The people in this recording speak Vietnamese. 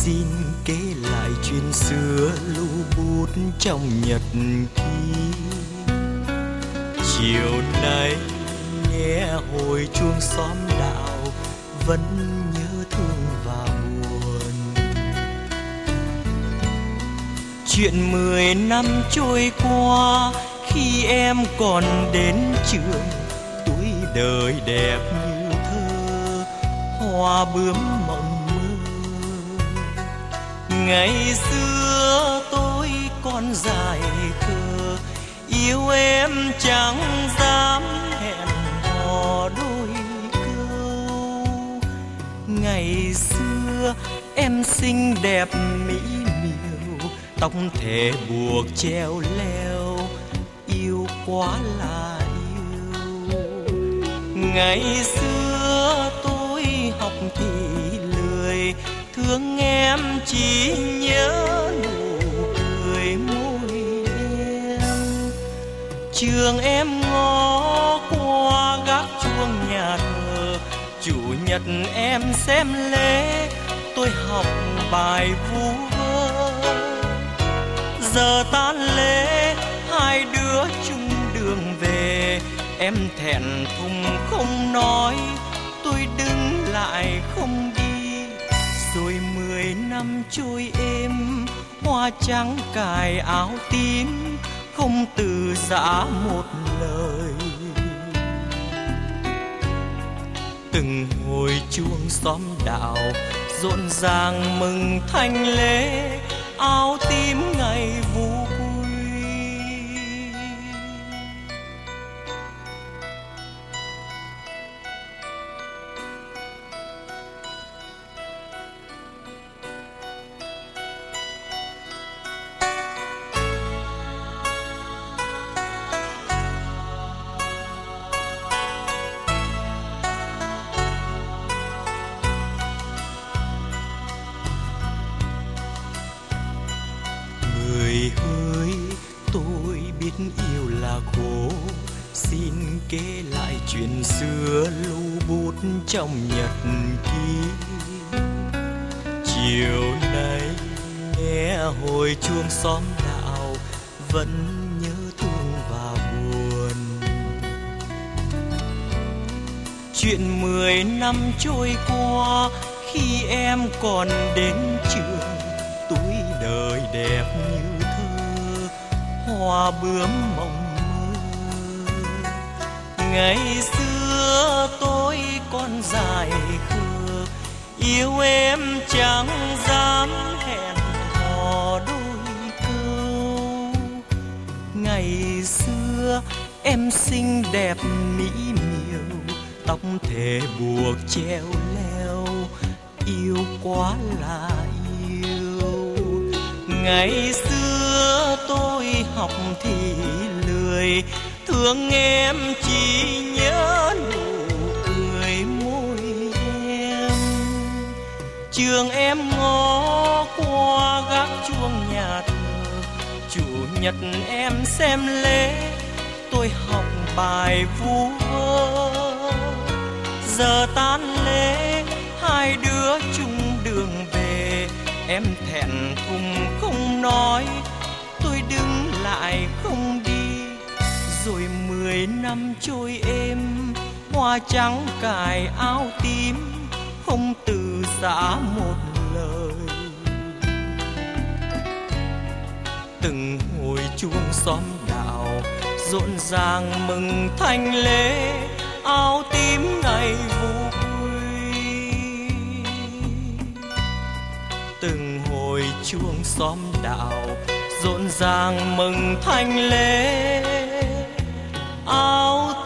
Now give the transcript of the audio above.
xin kể lại chuyện xưa lưu bút trong nhật ký. Chiều nay nghe hồi chuông xóm đạo vẫn nhớ thương và buồn. Chuyện 10 năm trôi qua khi em còn đến trường, tuổi đời đẹp như thơ, hoa bướm mộng mơ. Ngày xưa tôi còn dại khờ, yêu em chẳng dám hẹn hò đôi câu. Ngày xưa em xinh đẹp mỹ miều, tóc thề buộc treo leo, yêu quá là yêu. Ngày xưa tôi học thì lười, thương em chỉ nhớ nụ cười môi em. Trường em ngó qua gác chuông nhà thờ, chủ nhật em xem lễ, tôi học bài vu vơ. Giờ tan lễ hai đứa chung đường về, em thẹn thùng không nói, tôi đứng lại không đi. Rồi 10 năm trôi êm, hoa trắng cài áo tím, không từ giã một lời. Từng hồi chuông xóm đạo rộn ràng mừng thanh lễ, áo tím ngày vui. Hỡi tôi biết yêu là khổ, xin kể lại chuyện xưa lưu bút trong nhật ký. Chiều nay nghe hồi chuông xóm đạo vẫn nhớ thương và buồn. Chuyện 10 năm trôi qua khi em còn đến trường, tuổi đời đẹp như thơ, hoa bướm mộng mơ. Ngày xưa tôi còn dại khờ, yêu em chẳng dám hẹn hò đôi câu. Ngày xưa em xinh đẹp mỹ miều, tóc thề buộc treo leo, yêu quá là yêu. Ngày xưa tôi học thì lười, thương em chỉ nhớ nụ cười môi em. Trường em ngó qua gác chuông nhà thờ, chủ nhật em xem lễ, tôi học bài vu vơ. Giờ tan lễ hai đứa chung đường về, em thẹn thùng không nói, tôi đứng lại không đi. Rồi 10 năm trôi êm, hoa trắng cài áo tím, không từ giã một lời. Từng hồi chuông xóm đạo rộn ràng mừng thanh lễ, áo tím ngày vui. Từng hồi chuông xóm đạo rộn ràng mừng thanh lễ, áo